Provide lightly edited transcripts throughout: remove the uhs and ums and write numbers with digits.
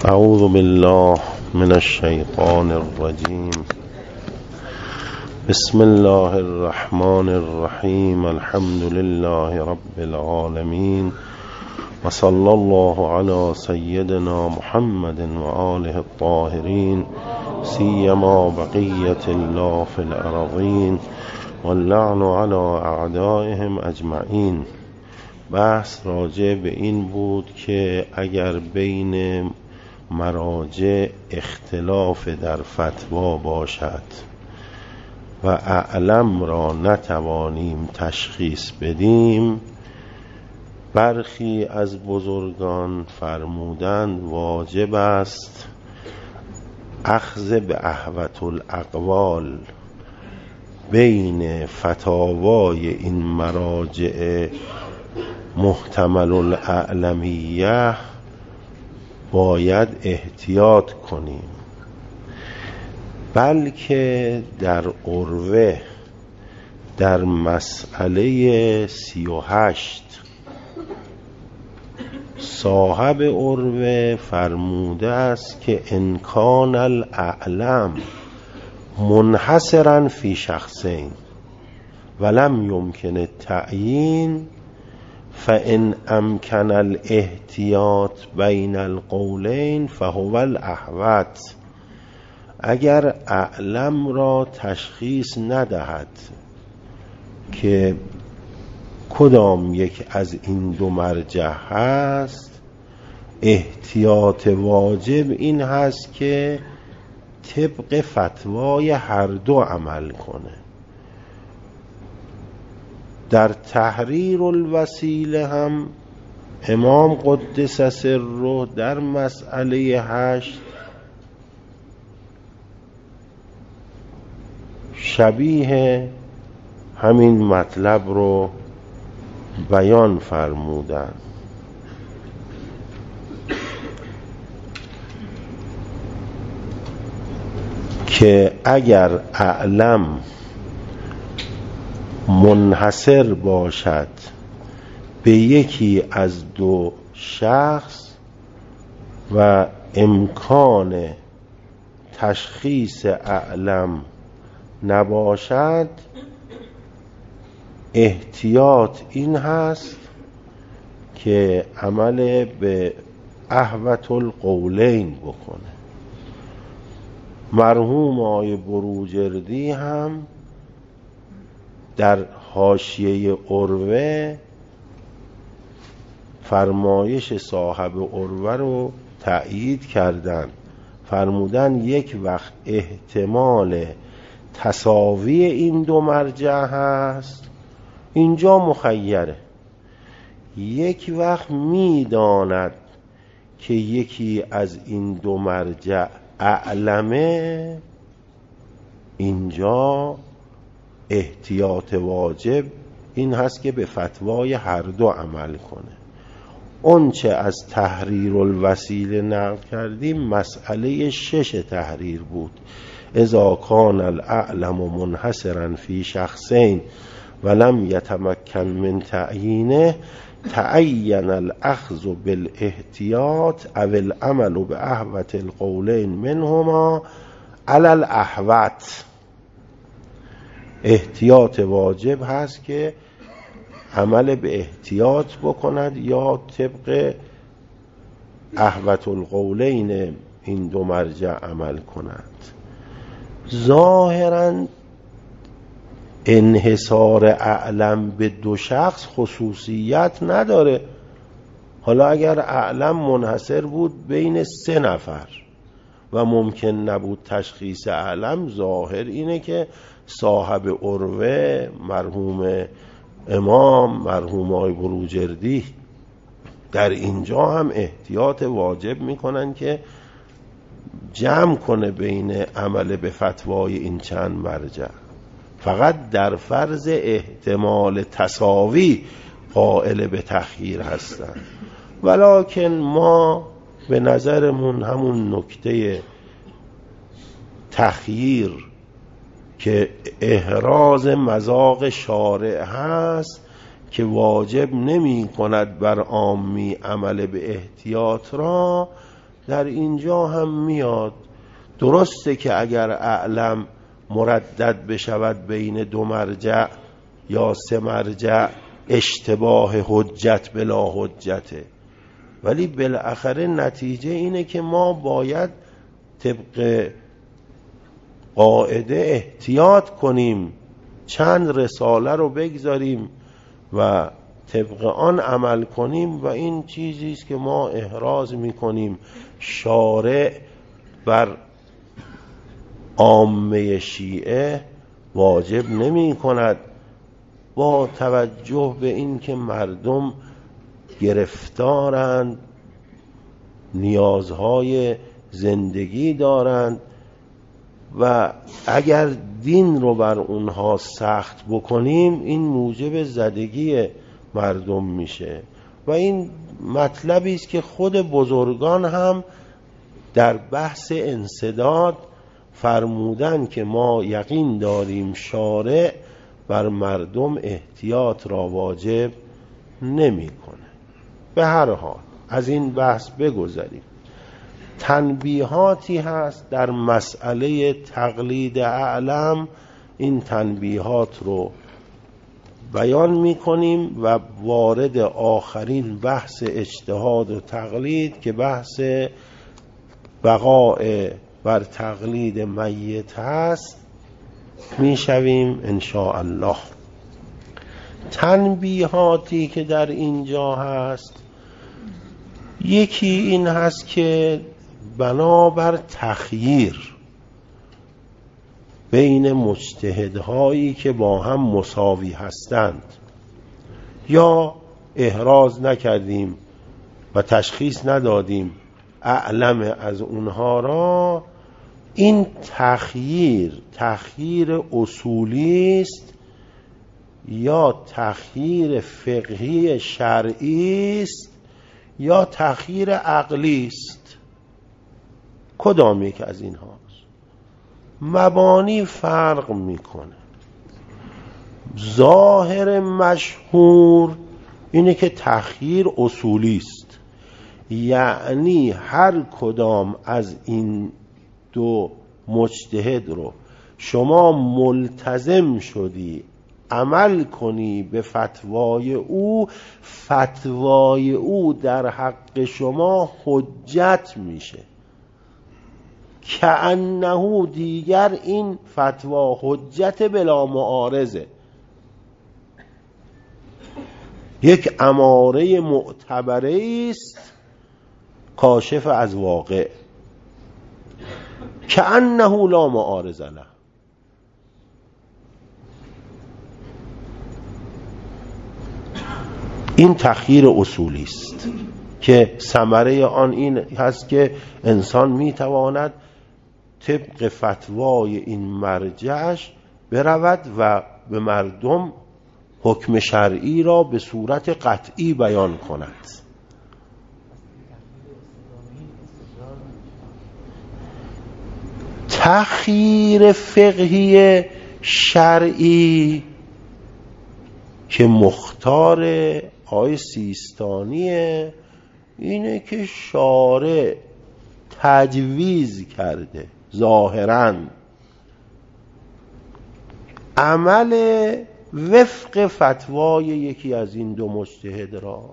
اعوذ بالله من الشیطان الرجیم. بسم الله الرحمن الرحیم. الحمد لله رب العالمین و صلی الله علی سیدنا محمد و آله الطاهرین سیما بقیة الله فی الارضین واللعن علی اعدائهم اجمعین. بحث راجع به این بود که اگر بین مراجع اختلاف در فتوا باشد و اعلم را نتوانیم تشخیص بدیم، برخی از بزرگان فرمودند واجب است اخذ به احوط الاقوال بین فتاوای این مراجع محتمل الاعلمیه باید احتیاط کنیم، بلکه در عروه در مسئله 38 صاحب عروه فرموده است که ان کان الاعلم منحصرا فی شخصین ولم یمکن التعیین فان امکن الاحتیاط بین القولین فهو الاحوط. اگر اعلم را تشخیص ندهد که کدام یک از این دو مرجع هست، احتیاط واجب این هست که طبق فتوای هر دو عمل کنه. در تحریر الوسیله هم امام قدس سره در مسئله 8 شبیه همین مطلب رو بیان فرمودن که اگر اعلم منحصر باشد به یکی از دو شخص و امکان تشخیص اعلم نباشد، احتیاط این هست که عمل به احوط القولین بکنه. مرحوم آقای بروجردی هم در حاشیه عروه فرمایش صاحب عروه رو تأیید کردن، فرمودن یک وقت احتمال تساوی این دو مرجع هست، اینجا مخیره. یک وقت میداند که یکی از این دو مرجع اعلمه، اینجا احتیاط واجب این هست که به فتوای هر دو عمل کنه. اون چه از تحریر الوسیله نقل کردیم مسئله 6 تحریر بود. اذا کان الاعلم منحصرا فی شخصین ولم یتمکن من تعیینه تعین الاخذ بالاحتیاط او العمل به احوط القولین منهما علی الاحوط. احتیاط واجب هست که عمل به احتیاط بکند یا طبق احوط القولین این دو مرجع عمل کند. ظاهرا انحصار اعلم به دو شخص خصوصیت نداره. حالا اگر اعلم منحصر بود بین 3 نفر و ممکن نبود تشخیص اعلم، ظاهر اینه که صاحب عروه مرحوم امام مرحوم آقای بروجردی در اینجا هم احتیاط واجب میکنن که جمع کنه بین عمل به فتوای این چند مرجع. فقط در فرض احتمال تساوی قائل به تخییر هستن، ولکن ما به نظرمون همون نکته تخییر که احراز مذاق شارع هست که واجب نمی کند بر عامی عمل به احتیاط را، در اینجا هم میاد. درسته که اگر اعلم مردد بشود بین 2 مرجع یا 3 مرجع اشتباه حجت بلا حجته، ولی بالاخره نتیجه اینه که ما باید طبق قاعده احتیاط کنیم، چند رساله رو بگذاریم و طبق آن عمل کنیم و این چیزی است که ما احراز میکنیم شارع بر عامه شیعه واجب نمی کند، با توجه به این که مردم گرفتارند، نیازهای زندگی دارند و اگر دین رو بر اونها سخت بکنیم این موجب زدگی مردم میشه. و این مطلبی است که خود بزرگان هم در بحث انسداد فرمودن که ما یقین داریم شارع بر مردم احتیاط را واجب نمیکنه. به هر حال از این بحث بگذریم. تنبیهاتی هست در مسئله تقلید اعلم، این تنبیهات رو بیان میکنیم و وارد آخرین بحث اجتهاد و تقلید که بحث بقاء بر تقلید میت هست میشویم ان شاء الله. تنبیهاتی که در اینجا هست، یکی این هست که بنابر تخییر بین مجتهدهایی که با هم مساوی هستند یا احراز نکردیم و تشخیص ندادیم اعلم از اونها را، این تخییر اصولی است یا تخییر فقهی شرعی است یا تخییر عقلی است. کدام یک از این هاست؟ مبانی فرق میکنه. ظاهر مشهور اینه که تخییر اصولی است، یعنی هر کدام از این 2 مجتهد رو شما ملتزم شدی عمل کنی به فتوای او، فتوای او در حق شما حجت میشه، کأنه دیگر این فتوا حجت بلا معارضه، یک اماره معتبره است کاشف از واقع، کأنه لا معارض له. این تخییر اصولی است که ثمره آن این هست که انسان میتواند طبق فتوای این مرجعش برود و به مردم حکم شرعی را به صورت قطعی بیان کند. تخییر فقهی شرعی که مختار آقای سیستانیه اینه که شارع تجویز کرده ظاهراً عمل وفق فتوای یکی از این 2 مجتهد را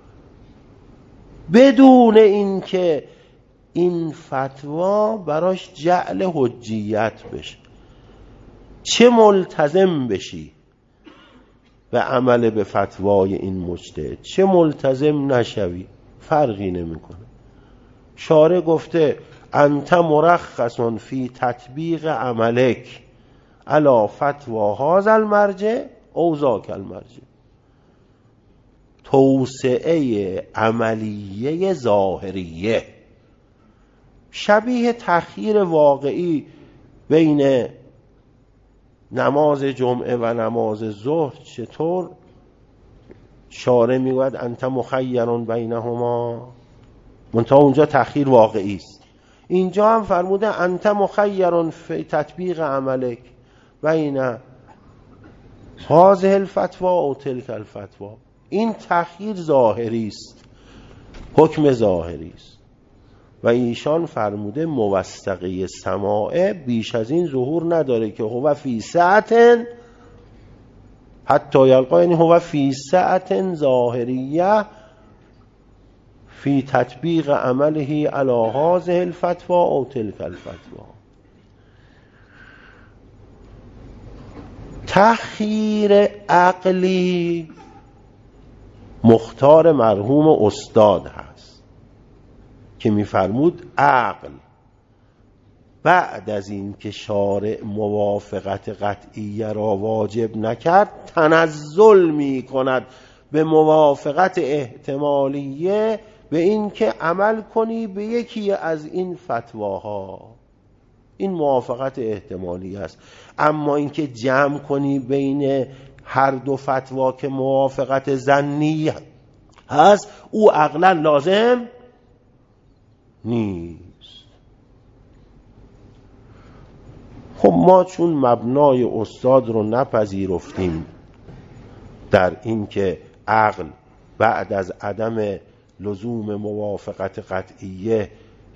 بدون اینکه این فتوا براش جعل حجیت بشه. چه ملتزم بشی به عمل به فتوای این مجتهد، چه ملتزم نشوی، فرقی نمیکنه. شارع گفته انت مرخص فی تطبیق عملک علی فتوا هذا المرجع او ذاک المرجع. توسعه عملیه ظاهریه شبیه تخییر واقعی بین نماز جمعه و نماز ظهر. چطور؟ شارع میگوید انت مخیر بینهما، منتها اونجا تخییر واقعی است. اینجا هم فرموده انت مخیر فی تطبیق عملک بین هذه الفتوا و تلک الفتوا. این تخییر ظاهری است، حکم ظاهری است. و ایشان فرموده موثقه سماعه بیش از این ظهور نداره که هو فی سعتن حتی یلقا، یعنی هو فی سعتن ظاهریه فی تطبیق عمله علی هذه الفتوا او تلک الفتوا. تخییر عقلی مختار مرحوم استاد هست که میفرمود عقل بعد از این که شارع موافقت قطعیه را واجب نکرد تنزل می کند به موافقت احتمالیه، به این که عمل کنی به یکی از این فتواها. این موافقت احتمالی است. اما اینکه جمع کنی بین هر دو فتوا که موافقت ظنی هست، او عقلا لازم نیست. خب ما چون مبنای استاد رو نپذیرفتیم در این که عقل بعد از عدم لزوم موافقت قطعیه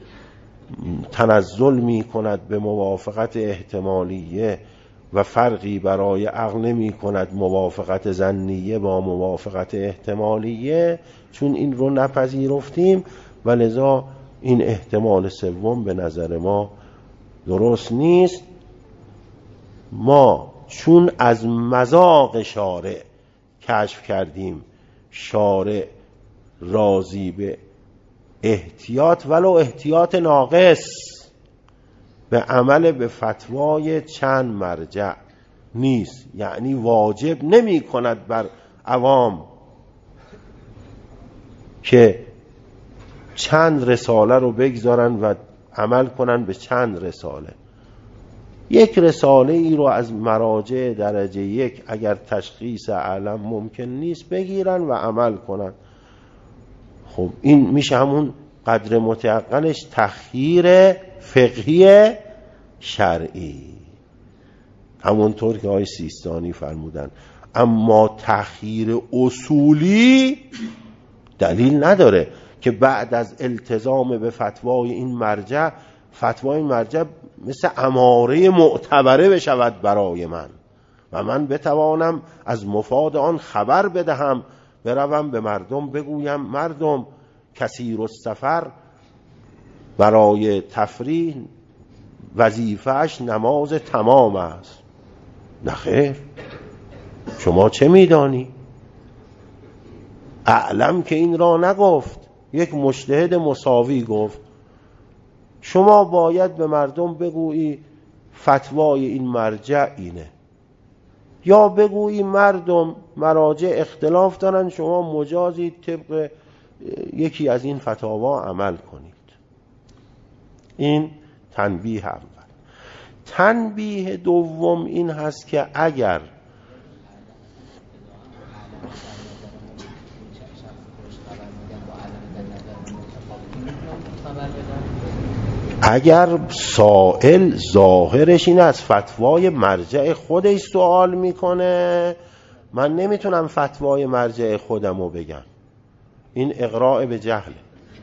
تنزل می کند به موافقت احتمالیه و فرقی برای عقل نمی کند موافقت ظنیه با موافقت احتمالیه، چون این رو نپذیرفتیم و لذا این احتمال سوم به نظر ما درست نیست. ما چون از مذاق شارع کشف کردیم شارع راضی به احتیاط ولو احتیاط ناقص به عمل به فتوای چند مرجع نیست، یعنی واجب نمی کند بر عوام که چند رساله رو بگذارن و عمل کنن به چند رساله. یک رساله ای رو از مراجع درجه یک اگر تشخیص علم ممکن نیست بگیرن و عمل کنن. خب این میشه همون قدر متیقنش تخییر فقهی شرعی، همونطور که آقای سیستانی فرمودن. اما تخییر اصولی دلیل نداره که بعد از التزام به فتوای این مرجع، فتوای این مرجع مثل اماره معتبره بشود برای من و من بتوانم از مفاد آن خبر بدهم، بروم به مردم بگویم مردم کثیر السفر برای تفریح وظیفه‌اش نماز تمام است. نخیر، شما چه میدانی؟ اعلم که این را نگفت، یک مجتهد مساوی گفت. شما باید به مردم بگویی فتوای این مرجع اینه، یا بگویی مردم مراجع اختلاف دارن، شما مجازید طبق یکی از این فتاوا عمل کنید. این تنبیه اول. تنبیه دوم این هست که اگر سائل ظاهرش این از فتوای مرجع خودش سوال میکنه، من نمیتونم فتوای مرجع خودم رو بگم، این اقراء به جهله.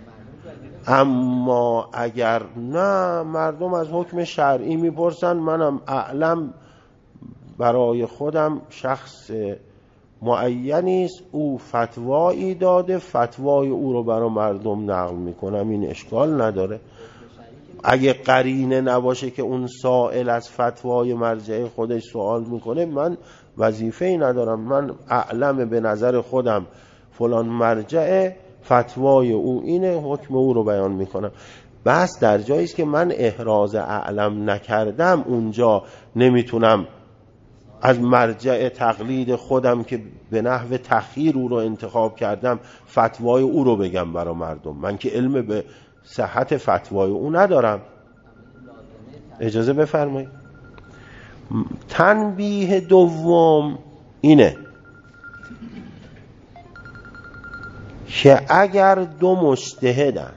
اما اگر نه، مردم از حکم شرعی میپرسن، منم اعلم برای خودم شخص معینی است، او فتوایی داده، فتوای او رو برای مردم نقل میکنم، این اشکال نداره. اگه قرینه نباشه که اون سائل از فتوای مرجع خودش سوال میکنه، من وظیفه‌ای ندارم، من اعلم به نظر خودم فلان مرجع فتوای او اینه، حکم او رو بیان میکنم. بس در جایی است که من احراز اعلم نکردم، اونجا نمیتونم از مرجع تقلید خودم که به نحو تخییر او رو انتخاب کردم فتوای او رو بگم برای مردم، من که علم به صحت فتوای او ندارم. اجازه بفرمایید. تنبیه دوم اینه که اگر دو مجتهدند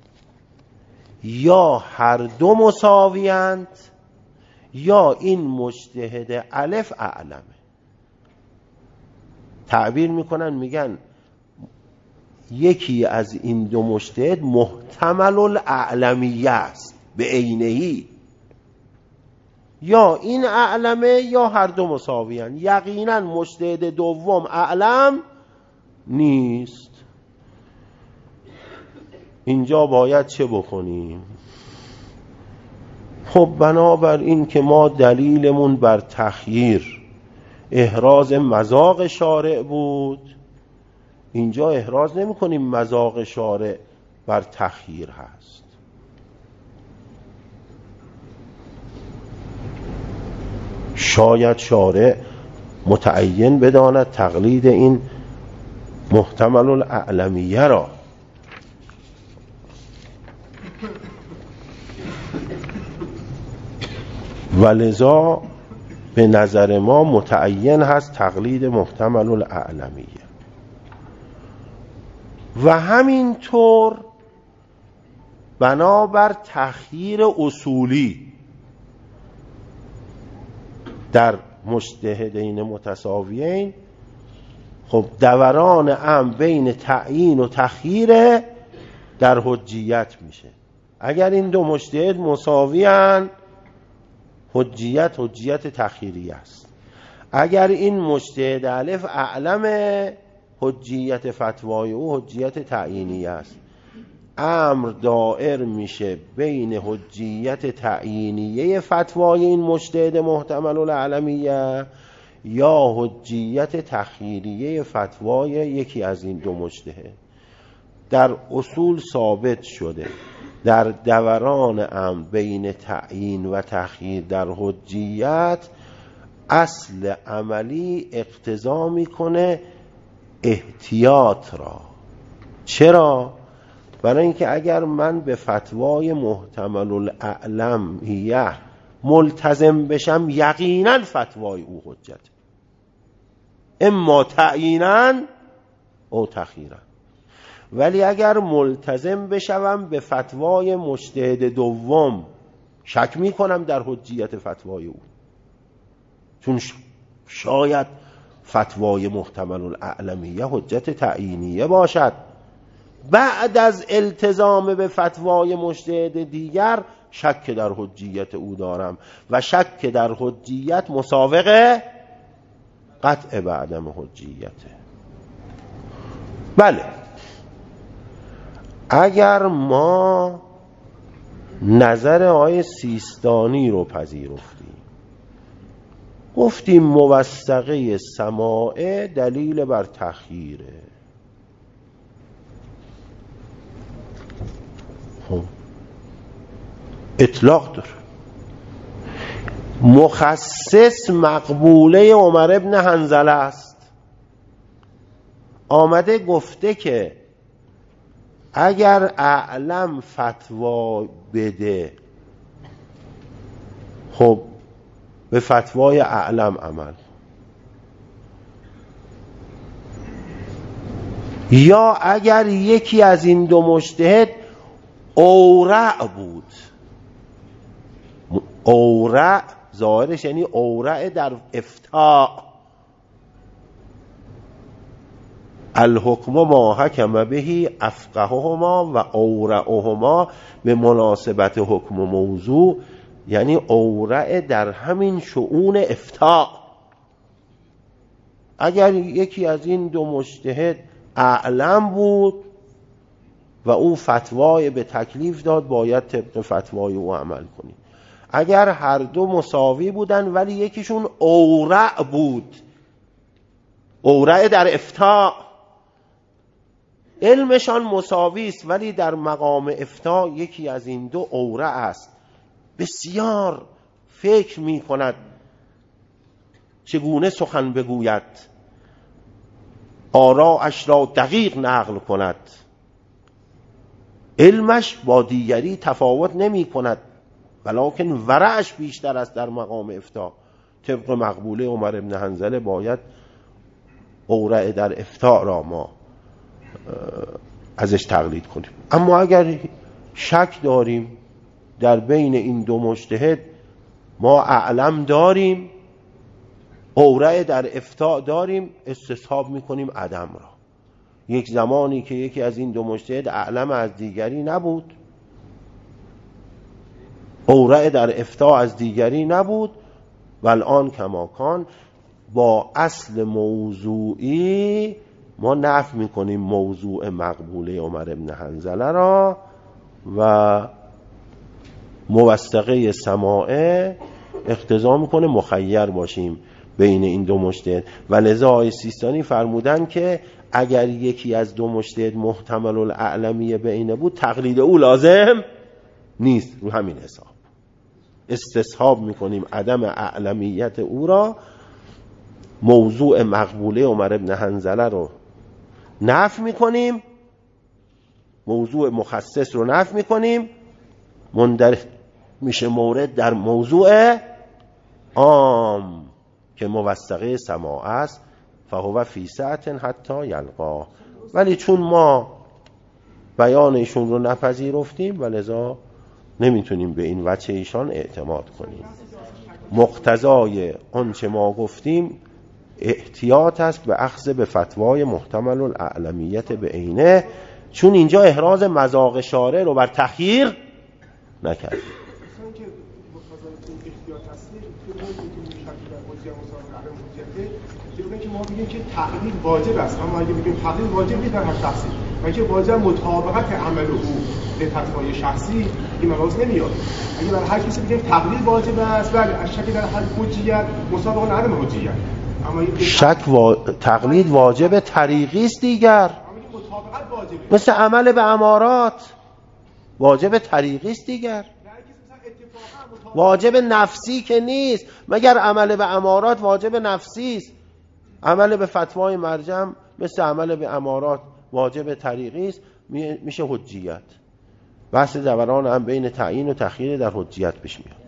یا هر دو مساویند، یا این مجتهد الف اعلمه، تعبیر میکنن میگن یکی از این دو مجتهد محتمل الاعلمیه است به عینه‌ای، یا این اعلمه یا هر دو مساویان. یقینا مجتهد دوم اعلم نیست. اینجا باید چه بکنیم؟ خب بنابر این که ما دلیلمون بر تخییر احراز مذاق شارع بود، اینجا احراز نمی کنیم مذاق شارع بر تخییر هست. شاید شارع متعین بداند تقلید این محتمل الاعلمیه را. ولذا به نظر ما متعین هست تقلید محتمل الاعلمیه. و همینطور بنابر تخییر اصولی در مجتهدین متساویین، خب دوران امر بین تعیین و تخییر در حجیت میشه. اگر این دو مجتهد مساویان، حجیت تخییری است. اگر این مجتهد الف اعلم، حجیت فتوای او حجیت تعیینی است. امر دائر میشه بین حجیت تعیینیه فتوای این مجتهد محتمل الاعلمیه یا حجیت تخییریه فتوای یکی از این دو مجتهد. در اصول ثابت شده در دوران امر بین تعیین و تخییر در حجیت اصل عملی اقتضا میکنه احتیاط را. چرا؟ برای اینکه اگر من به فتوای محتمل الاعلمیه ملتزم بشم، یقینا فتوای او حجت، اما تعیینا او تخییرا. ولی اگر ملتزم بشم به فتوای مجتهد دوم، شک می کنم در حجیت فتوای او، چون شاید فتوای محتمل الاعلمیه حجت تعیینیه باشد. بعد از التزام به فتوای مجتهد دیگر شک در حجیت او دارم و شک در حجیت مساوقه قطع به عدم حجیته. بله، اگر ما نظر آقای سیستانی رو پذیرفتیم، گفتیم موثقه سماعه دلیل بر تخییره، اطلاق داره. مخصص مقبوله عمر ابن حنظله است، آمده گفته که اگر اعلم فتوا بده، خب به فتوای اعلم عمل. یا اگر یکی از این دو مجتهد اورع بود، اورع ظاهرش یعنی اورع در افتاء، الحکم ما حکم بهی افقههما و اورعهما به مناسبت حکم موضوع، یعنی اورع در همین شؤون افتاء. اگر یکی از این دو مجتهد اعلم بود و او فتوای به تکلیف داد، باید طبق فتوای او عمل کنی. اگر هر دو مساوی بودن ولی یکیشون اورع بود، اورع در افتاء، علمشان مساوی است ولی در مقام افتاء یکی از این دو اورع است، بسیار فکر می کند چگونه سخن بگوید، آراءش را دقیق نقل کند، علمش با دیگری تفاوت نمی کند، ولکن ورعش بیشتر است در مقام افتاء. طبق مقبوله عمر ابن حنظله باید اورع در افتاء را ما ازش تقلید کنیم. اما اگر شک داریم در بین این دو مجتهد، ما اعلم داریم، اورع در افتاء داریم، استصحاب میکنیم عدم را. یک زمانی که یکی از این دو مجتهد اعلم از دیگری نبود، اورع در افتاء از دیگری نبود، والآن کماکان با اصل موضوعی ما نفی میکنیم موضوع مقبوله عمر بن حنظله را و موثقه سماعه اقتضا میکنه مخیر باشیم بین این دو مجتهد. و لذا آقای سیستانی فرمودن که اگر یکی از دو مجتهد محتمل الاعلمیه بینه بود تقلید او لازم نیست. رو همین حساب استصحاب میکنیم عدم اعلمیت او را، موضوع مقبوله عمر بن حنظله رو نفی میکنیم، موضوع مخصص رو نفی میکنیم، مندرج میشه مورد در موضوع عام که موثقه سماع است، فهو فی سعة حتی یلقا. ولی چون ما بیان ایشون رو نپذیرفتیم و لذا نمیتونیم به این وجه ایشان اعتماد کنیم. مقتضای آنچه ما گفتیم احتیاط است به اخذ به فتوای محتمل الاعلمیت به عینه، چون اینجا احراز مذاق شارع رو بر تخییر نکردیم. که ما بگیم که تقلید واجب است، اما اگه بگیم تقلید واجب نیست در هر شخصی و که واجب مطابقت عمل او به فتوای شخصی، این مواضع نمیاد. اگه برای هر کسی بگیم تقلید واجب است، ولی شک در حد حجیت مسابقه عدم حجیت، اما تقلید واجب طریقی است دیگر، مطابقت واجبه، مثل عمل به امارات واجب طریقی است دیگر، واجب نفسی که نیست. مگر عمل به امارات واجب نفسی است؟ عمل به فتوای مرجع مثل عمل به امارات واجب طریقی است، میشه حجیت. بحث دوران هم بین تعیین و تخییر در حجیت پیش میاد.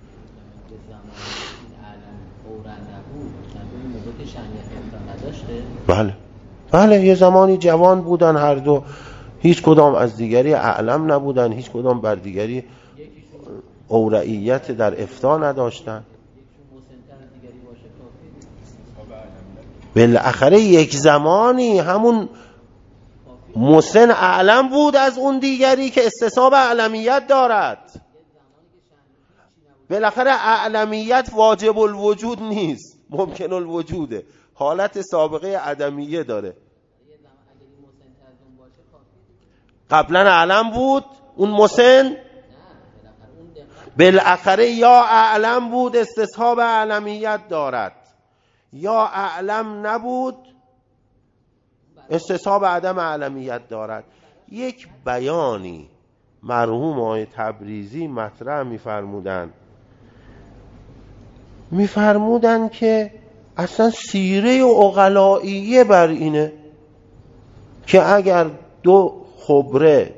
بله یه زمانی جوان بودن هر دو، هیچ کدام از دیگری اعلم نبودن، هیچ کدام بر دیگری اورعیت در افتاء نداشتن. بالاخره یک زمانی همون مسن اعلم بود از اون دیگری که استصحاب اعلمیت دارد. بالاخره اعلمیت واجب الوجود نیست، ممکن الوجوده، حالت سابقه عدمیه داره. قبلا اعلم بود اون مسن، بالاخره یا اعلم بود استصحاب اعلمیت دارد، یا اعلم نبود استصحاب عدم اعلمیت دارد. یک بیانی مرحوم آقای تبریزی مطرح میفرمودن که اصلا سیره عقلائیه بر اینه که اگر دو خبره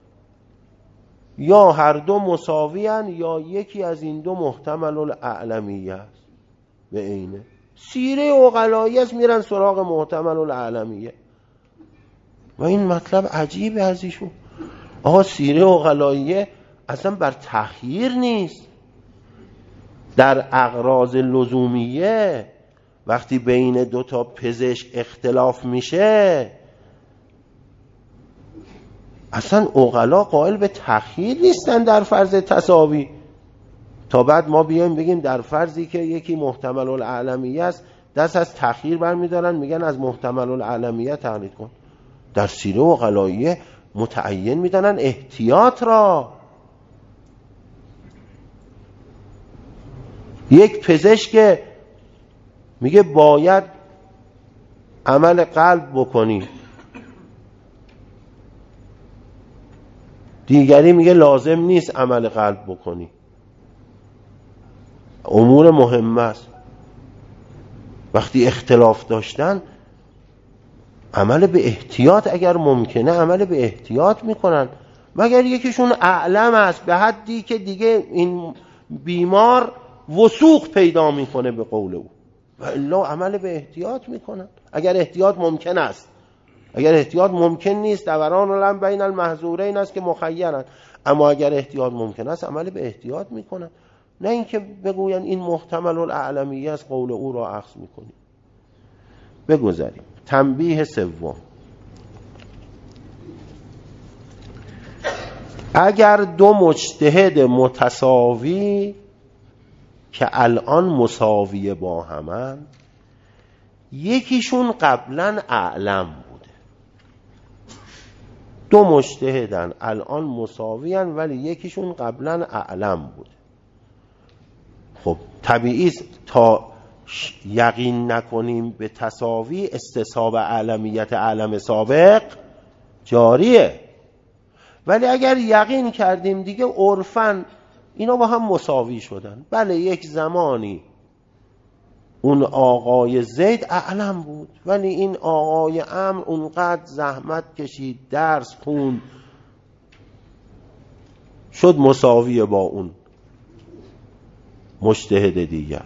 یا هر دو مساویان یا یکی از این دو محتمل الاعلمیه است به اینه، سیره عقلائیه است، میرن سراغ محتمل الاعلمیه. و این مطلب عجیب از ایشون. آقا سیره عقلائیه اصلا بر تخییر نیست، در اغراض لزومیه وقتی بین دو تا پزشک اختلاف میشه اصلا عقلا قائل به تخییر نیستن در فرض تساوی، تا بعد ما بیایم بگیم در فرضی که یکی محتمل الاعلمیه است دست از تخییر برمیدارن میگن از محتمل الاعلمیه تقلید کن. در سیره عقلائیه متعین میدانن احتیاط را. یک پزشک میگه باید عمل قلب بکنی، دیگری میگه لازم نیست عمل قلب بکنی. امور مهم است. وقتی اختلاف داشتن عمل به احتیاط اگر ممکنه عمل به احتیاط میکنن، مگر یکیشون اعلم است به حدی که دیگه این بیمار وثوق پیدا میکنه به قول او، و الا عمل به احتیاط میکنن اگر احتیاط ممکن است. اگر احتیاط ممکن نیست دوران علم بین المحظورین است که مخیرن، اما اگر احتیاط ممکن است عمل به احتیاط میکنن، نه اینکه بگوین این محتمل الاعلمیه است قول او را اخذ میکنیم. بگذاریم. تنبیه سوم، اگر دو مجتهد متساوی که الان مساوی با همن، یکیشون قبلا اعلم بوده، دو مجتهدن الان مساویان ولی یکیشون قبلا اعلم بوده، خب طبیعی تا یقین نکنیم به تساوی استصحاب اعلمیت اعلم سابق جاریه، ولی اگر یقین کردیم دیگه عرفاً اینا با هم مساوی شدن. بله یک زمانی اون آقای زید اعلم بود ولی این آقای عمرو اونقدر زحمت کشید، درس خوند، شد مساوی با اون مجتهد دیگر.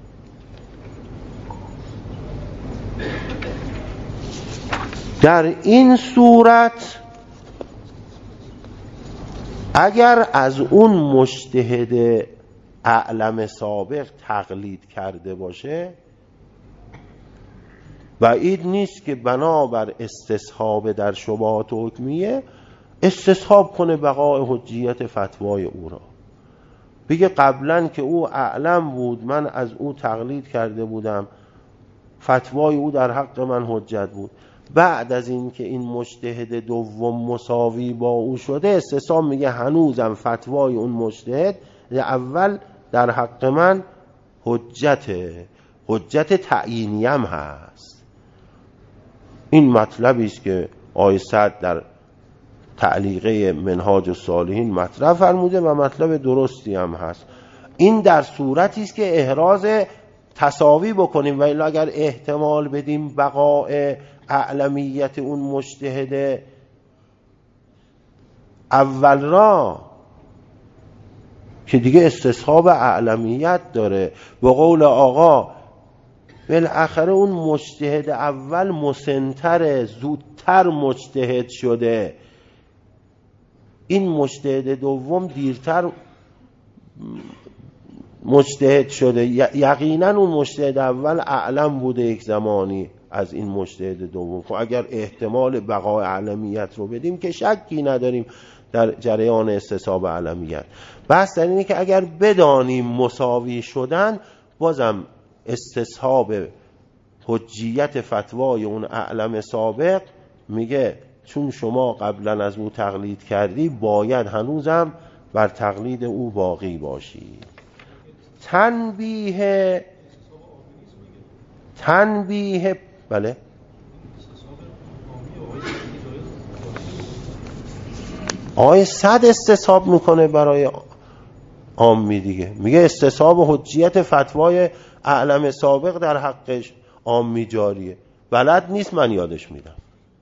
در این صورت اگر از اون مجتهد اعلم سابق تقلید کرده باشه، بعید نیست که بنابر استصحاب در شبهات حکمیه استصحاب کنه بقای حجیت فتوای او را، بگه قبلا که او اعلم بود من از او تقلید کرده بودم، فتوای او در حق من حجت بود، بعد از این که این مجتهد دوم مساوی با او شده استصحاب میگه هنوزم فتوای اون مجتهد اول در حق من حجت تعیینیم هست. این مطلبی است که آقای سعد در تعلیقه منهاج الصالحین مطرح فرموده و مطلب درستی هم هست. این در صورتی است که احراز تساوی بکنیم و الا اگر احتمال بدیم بقاء اعلمیت اون مجتهد اول را که دیگه استصحاب اعلمیت داره، به قول آقا بالاخره اون مجتهد اول مسن‌تر، زودتر مجتهد شده، این مجتهد دوم دیرتر مجتهد شده، یقینا اون مجتهد اول اعلم بوده یک زمانی از این مجتهد دوم. خب اگر احتمال بقای اعلمیت رو بدیم که شکی نداریم در جریان استصحاب اعلمیت. بحث در اینه که اگر بدانیم مساوی شدن بازم استصحاب حجیت فتوای اون اعلم سابق میگه چون شما قبلا از او تقلید کردی باید هنوزم بر تقلید او باقی باشی. تنبیه بله آقای صد استصحاب میکنه برای عامی دیگه، میگه استصحاب حجیت فتوای اعلم سابق در حقش عامی جاریه، بلد نیست من یادش میدم.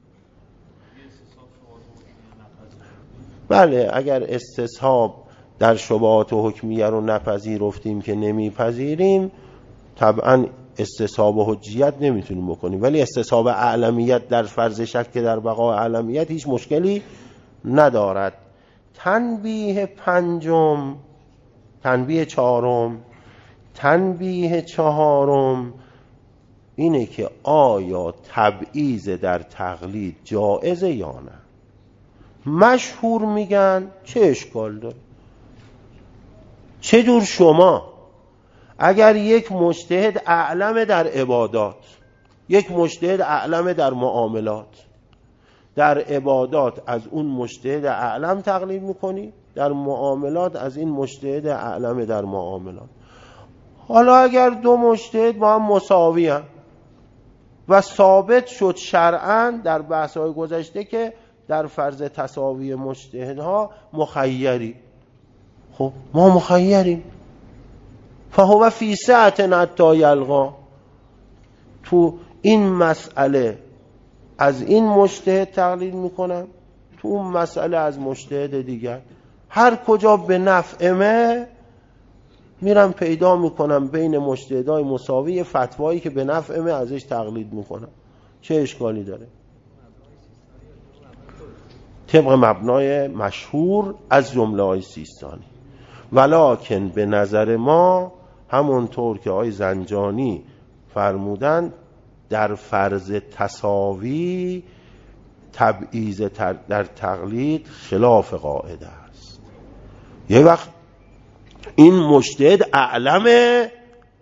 بله اگر استصحاب در شبهات و حکمیه رو نپذیرفتیم که نمیپذیریم طبعا استصحاب و حجیت نمیتونیم بکنیم، ولی استصحاب اعلمیت در فرض شک در بقای اعلمیت هیچ مشکلی ندارد. تنبیه چهارم اینه که آیا تبعیض در تقلید جائزه یا نه. مشهور میگن چه اشکال داره، چه جور شما اگر یک مجتهد اعلم در عبادات، یک مجتهد اعلم در معاملات، در عبادات از اون مجتهد اعلم تقلید میکنی، در معاملات از این مجتهد اعلم در معاملات. حالا اگر دو مجتهد با هم مساوی هم و ثابت شد شرعاً در بحث‌های گذشته که در فرض تساوی مجتهدها مخیری، خب ما مخیریم، فهو فی سعة حتی یلقا، تو این مسئله از این مجتهد تقلید میکنم، تو اون مسئله از مجتهد دیگر، هر کجا به نفعمه میرم پیدا میکنم بین مجتهدای مساوی فتوایی که به نفعمه ازش تقلید میکنم، چه اشکالی داره؟ طبق مبنای مشهور از جمله های سیستانی. ولکن به نظر ما همونطور که آقای زنجانی فرمودن در فرض تساوی تبعیض در تقلید خلاف قاعده است. یه وقت این مجتهد اعلمه،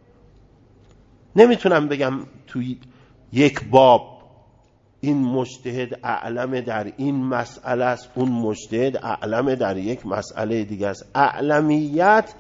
نمیتونم بگم توی یک باب این مجتهد اعلمه در این مسئله است، اون مجتهد اعلمه در یک مسئله دیگه است. اعلمیت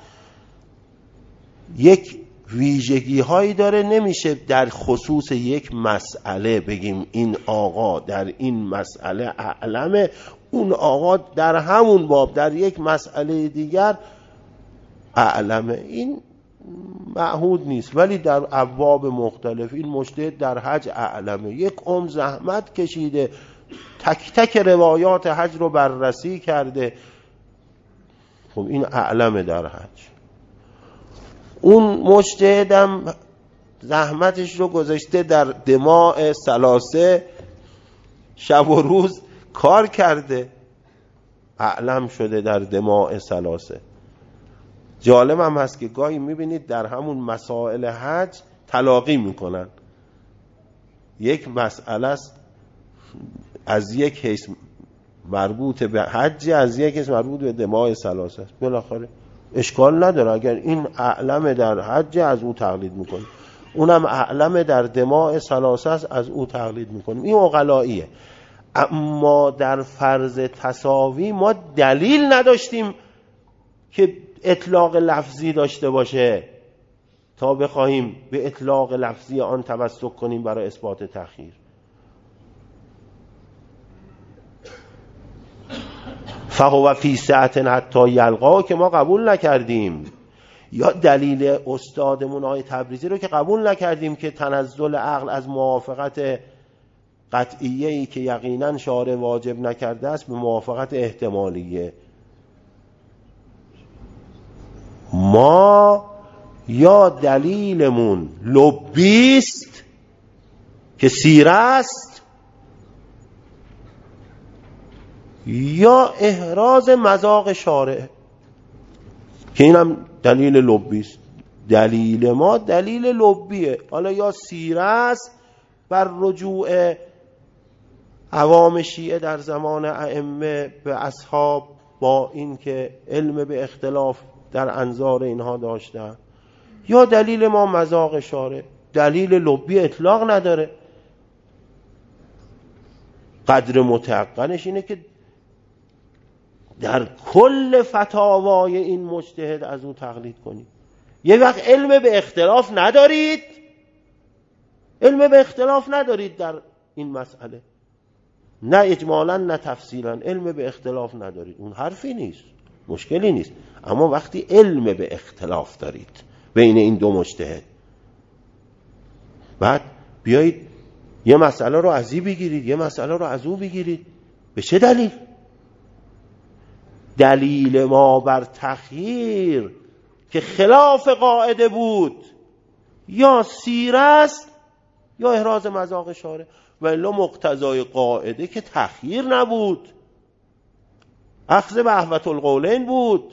یک ویژگی هایی داره، نمیشه در خصوص یک مسئله بگیم این آقا در این مسئله اعلمه، اون آقا در همون باب در یک مسئله دیگر اعلمه. این معهود نیست، ولی در ابواب مختلف این مجتهد در حج اعلمه، یک عمر زحمت کشیده، تک تک روایات حج رو بررسی کرده، خب این اعلمه در حج. اون مجتهدم زحمتش رو گذاشته در دماء ثلاثه، شب و روز کار کرده، اعلم شده در دماء ثلاثه. جالب هم هست که گاهی میبینید در همون مسائل حج تلاقی میکنن، یک مسئله است از یک حیث مربوط به حج، از یک حیث مربوط به دماء ثلاثه است، بالاخره اشکال نداره اگر این اعلم در حج از او تقلید میکنه، اونم اعلم در دماء ثلاثه است از او تقلید میکنیم. این عقلاییه. اما در فرض تساوی ما دلیل نداشتیم که اطلاق لفظی داشته باشه تا بخواهیم به اطلاق لفظی آن توسل کنیم برای اثبات تأخیر. فهو فی سعة حتی یلقا که ما قبول نکردیم، یا دلیل استادمون آقای تبریزی رو که قبول نکردیم که تنزل عقل از موافقت قطعیه‌ای که یقینا شارع واجب نکرده است به موافقت احتمالیه. ما یا دلیلمون لبیست که سیره است، یا احراز مذاق شارع که اینم دلیل لبیست. دلیل ما دلیل لبیه، حالا یا سیره است بر رجوع عوام شیعه در زمان ائمه به اصحاب با این که علم به اختلاف در انظار اینها داشتن، یا دلیل ما مذاق شارع. دلیل لبی اطلاق نداره، قدر متعقنش اینه که در کل فتاوای این مجتهد از او تقلید کنید. یه وقت علم به اختلاف ندارید، علم به اختلاف ندارید در این مسئله، نه اجمالا نه تفصیلا، علم به اختلاف ندارید، اون حرفی نیست، مشکلی نیست. اما وقتی علم به اختلاف دارید بین این دو مجتهد، بعد بیایید یه مسئله رو از این بگیرید یه مسئله رو از اون بگیرید، به چه دلیل؟ دلیل ما بر تخییر که خلاف قاعده بود یا سیره است یا احراز مذاق شارع، ولی مقتضای قاعده که تخییر نبود، اخذ به احوط القولین بود.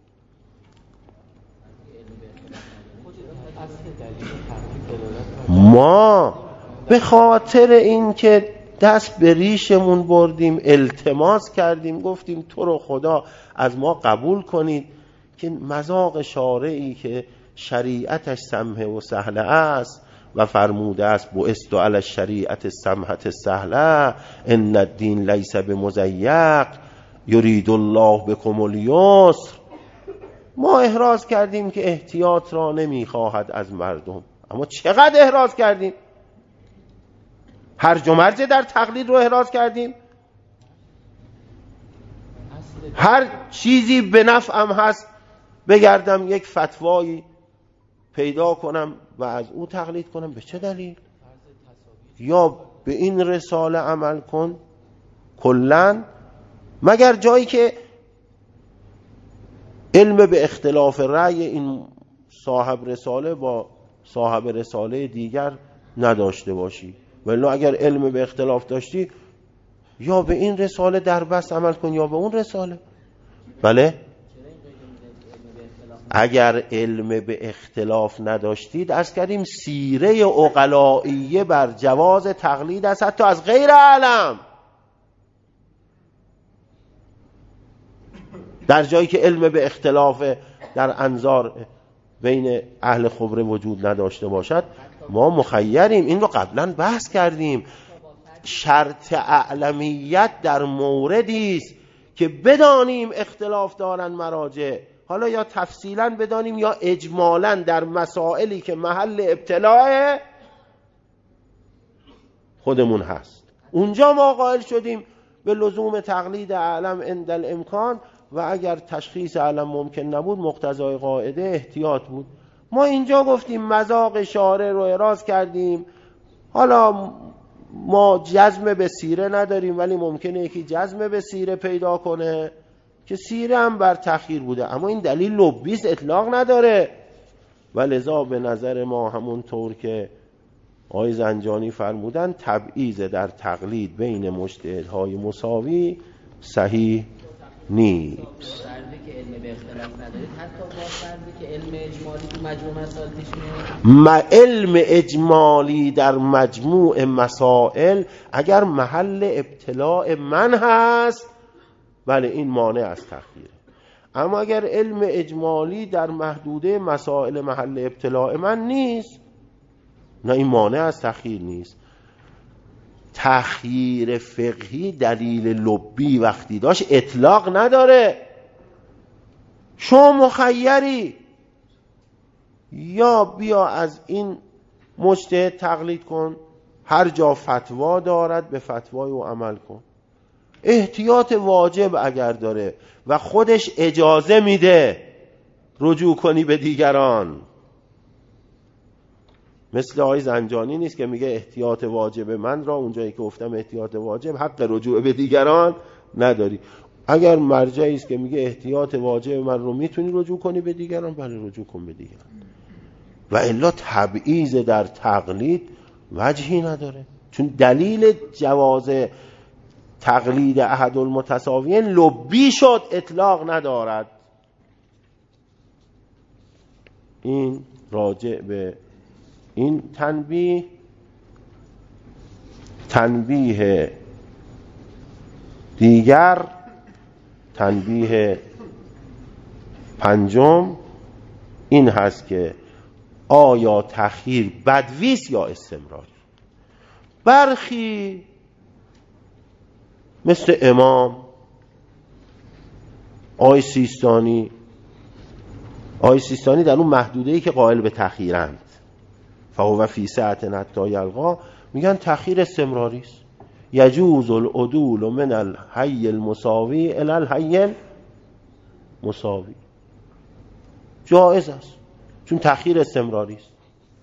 ما به خاطر این که دست به ریشمون بردیم، التماس کردیم، گفتیم تو رو خدا از ما قبول کنید که مذاق شارعی که شریعتش سمحه و سهله است و فرموده است بعثت علی الشریعت السمحة السهله ان الدین لیس بمضیق یرید الله بكم الیسر. ما احراز کردیم که احتیاط را نمیخواهد از مردم، اما چقدر احراز کردیم؟ هرج و مرج در تقلید رو احراز کردیم. هر چیزی به نفعم هست بگردم یک فتوایی پیدا کنم و از او تقلید کنم، به چه دلیل؟ یا به این رساله عمل کن کلن، مگر جایی که علم به اختلاف رأی این صاحب رساله با صاحب رساله دیگر نداشته باشی. ولی اگر علم به اختلاف داشتی یا به این رساله در بس عمل کن یا به اون رساله. بله اگر علم به اختلاف نداشتید از کردیم سیره عقلائیه بر جواز تقلید است حتی از غیر علم. در جایی که علم به اختلاف در انظار بین اهل خبره وجود نداشته باشد ما مخیریم. این رو قبلا بحث کردیم. شرط اعلمیت در موردی است که بدانیم اختلاف دارن مراجع، حالا یا تفصیلا بدانیم یا اجمالا در مسائلی که محل ابتلاع خودمون هست، اونجا ما قائل شدیم به لزوم تقلید اعلم عند الامکان و اگر تشخیص اعلم ممکن نبود مقتضای قاعده احتیاط بود. ما اینجا گفتیم مذاق شارع رو اراز کردیم، حالا ما جزم به سیره نداریم ولی ممکنه یکی جزم به سیره پیدا کنه که سیره هم بر تأخیر بوده، اما این دلیل لبیس اطلاق نداره. و لذا به نظر ما همون طور که آقای زنجانی فرمودن تبعیض در تقلید بین مجتهدهای مساوی صحیح نیست. فردی که علم به اختلاف نداره حتی با فردی که علم اجمالی تو مجموع مسائل پیش میاد، علم اجمالی در مجموع مسائل اگر محل ابتلاع من هست بله این مانع از تأخیره، اما اگر علم اجمالی در محدوده مسائل محل ابتلاع من نیست نه این مانع از تأخیر نیست. تأخیر فقهی دلیل لبی وقتی داشت اطلاق نداره. شما مخیری یا بیا از این مجتهد تقلید کن، هر جا فتوا دارد به فتوای او عمل کن. احتیاط واجب اگر داره و خودش اجازه میده رجوع کنی به دیگران، مثل آقای زنجانی نیست که میگه احتیاط واجب من را اونجایی که گفتم احتیاط واجب حق رجوع به دیگران نداری. اگر مرجعی است که میگه احتیاط واجب من رو میتونی رجوع کنی به دیگران بله رجوع کن به دیگران، و الا تبعیض در تقلید وجهی نداره، چون دلیل جواز تقلید احد المتساویین لبی شد اطلاق ندارد. این راجع به این تنبیه دیگر، تنبیه پنجم این هست که آیا تأخیر بدویست یا استمراری. برخی مثل امام آقای سیستانی در اون محدوده‌ای که قائل به تأخیرند فهو فی سعة حتی یلقا میگن تأخیر استمراری است. یجوز العدول من الحی المساوی الی الحی المساوی، جائز است چون تأخیر استمراری است.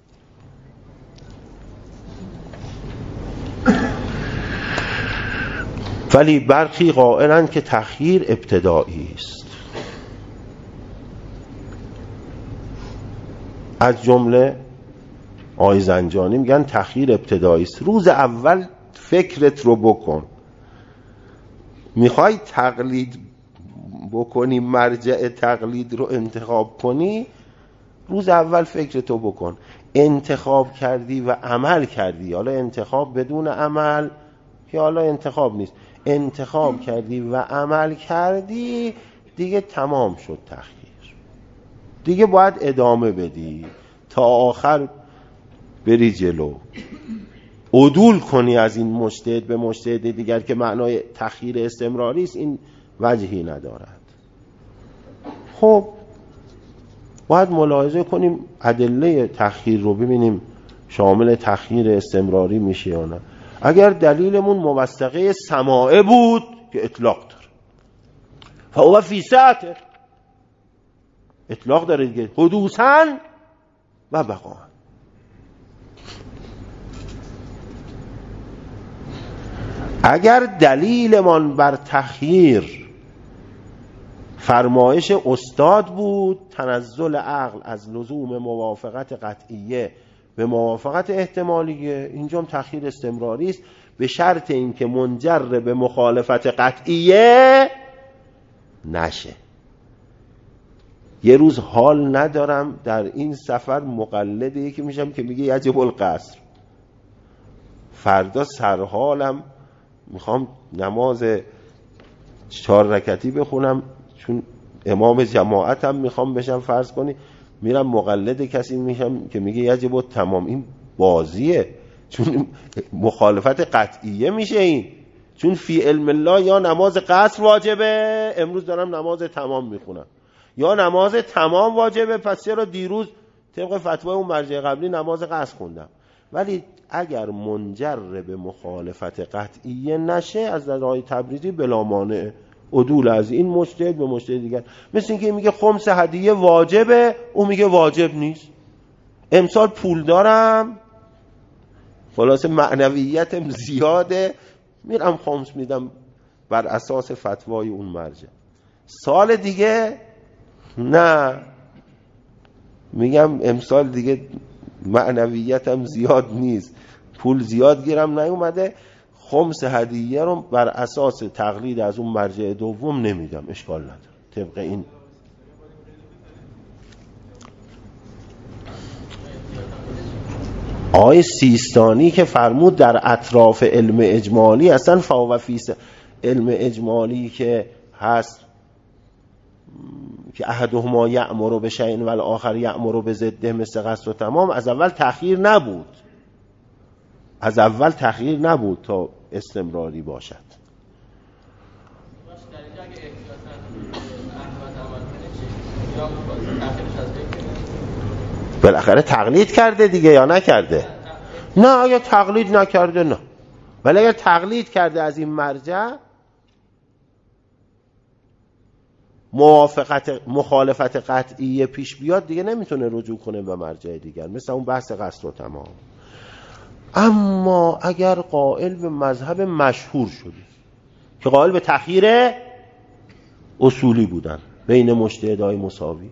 ولی برخی قائلند که تأخیر ابتدایی است. از جمله آقای زنجانی میگن تأخیر ابتدایی است. روز اول فکرت رو بکن، میخوای تقلید بکنی مرجع تقلید رو انتخاب کنی، روز اول فکرتو بکن. انتخاب کردی و عمل کردی، حالا انتخاب بدون عمل که حالا انتخاب نیست، انتخاب کردی و عمل کردی دیگه تمام شد تأخیر، دیگه باید ادامه بدی تا آخر بری جلو، عدول کنی از این مجتهد به مجتهد دیگر که معنای تأخیر استمراری است. این وجهی ندارد. خب باید ملاحظه کنیم ادله تأخیر رو ببینیم شامل تأخیر استمراری میشه یا نه. اگر دلیلمون موثقه سماعه بود که اطلاق داره فهو فی سعته، اطلاق داره دیگه، حدوثاً و بقاء. اگر دلیلمان بر تأخیر فرمایش استاد بود، تنزل عقل از لزوم موافقت قطعیه به موافقت احتمالیه، اینجا هم تأخیر استمراری است به شرط اینکه منجر به مخالفت قطعیه نشه. یه روز حال ندارم در این سفر مقلد یکی میشم که میگه یجب القصر، فردا سرحالم میخوام نماز 4 رکعتی بخونم چون امام جماعت هم میخوام بشم، فرض کنی میرم مقلد کسی میشم که میگه یجب و تمام، این بازیه، چون مخالفت قطعیه میشه این. چون فی علم الله یا نماز قصر واجبه، امروز دارم نماز تمام میخونم، یا نماز تمام واجبه، پس چرا دیروز طبق فتوای اون مرجع قبلی نماز قصر خوندم. ولی اگر منجر به مخالفت قطعیه نشه، از نظر تبریزی بلا مانع عدول از این مجتهد به مجتهد دیگر. مثل اینکه میگه خمس هدیه واجبه، اون میگه واجب نیست. امسال پول دارم، خلاصه معنویتم زیاده، میرم خمس میدم بر اساس فتوای اون مرجع. سال دیگه نه، میگم امسال دیگه معنویتم زیاد نیست، پول زیاد گیرم نیومده، خمس هدیه رو بر اساس تقلید از اون مرجع دوم نمیدم، اشکال نداره طبق این. آقای سیستانی که فرمود در اطراف علم اجمالی، اصلا فاوفیس علم اجمالی که هست که احدهما یأمر بشیء و الاخر یأمر بضده مثل قصر و تمام، از اول تأخیر نبود، از اول تأخیر نبود تا استمراری باشد. بالاخره تقلید کرده دیگه یا نکرده؟ نه، اگه تقلید نکرده نه، ولی اگر تقلید کرده از این مرجع، مخالفت قطعی پیش بیاد دیگه نمیتونه رجوع کنه به مرجع دیگر، مثل اون بحث قصر و تمام. اما اگر قائل به مذهب مشهور شده که قائل به تأخیر اصولی بودن بین مجتهدای مساوی،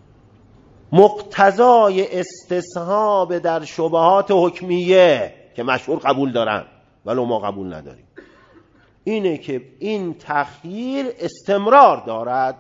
مقتضای استصحاب در شبهات حکمیه که مشهور قبول دارن ولو ما قبول نداریم، اینه که این تأخیر استمرار دارد،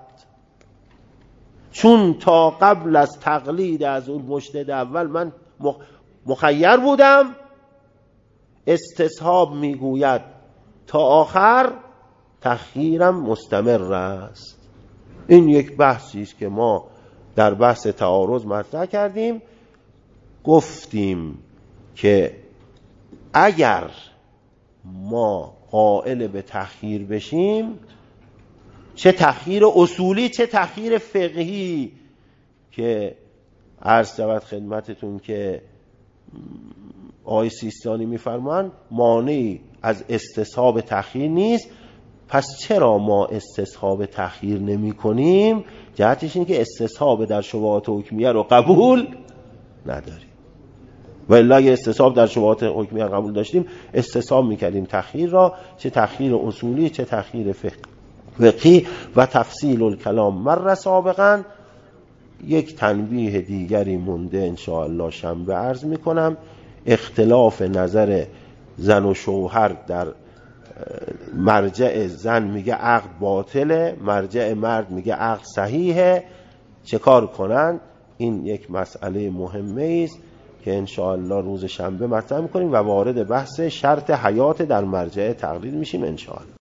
چون تا قبل از تقلید از اون مجتهد اول من مخیر بودم، استصحاب میگوید تا آخر تأخیرم مستمر است. این یک بحثی است که ما در بحث تعارض مطرح کردیم، گفتیم که اگر ما قائل به تأخیر بشیم، چه تأخیر اصولی چه تأخیر فقهی، که عرض شود خدمتتون که آقای سیستانی میفرمان مانعی از استصحاب تأخیر نیست، پس چرا ما استصحاب تأخیر نمی کنیم؟ جهتش این که استصحاب در شبهات حکمیه رو قبول نداریم، و الا اگه استصحاب در شبهات حکمیه قبول داشتیم استصحاب میکردیم تأخیر را، چه تأخیر اصولی چه تأخیر فقهی. و تفصیل الکلام مر سابقا. یک تنبیه دیگری مونده انشاءالله شنبه عرض میکنم. اختلاف نظر زن و شوهر در مرجع زن میگه عقد باطله، مرجع مرد میگه عقد صحیحه، چه کار کنن؟ این یک مسئله مهمه است که انشاءالله روز شنبه مطرح میکنیم و وارد بحث شرط حیات در مرجع تقلید میشیم انشاءالله.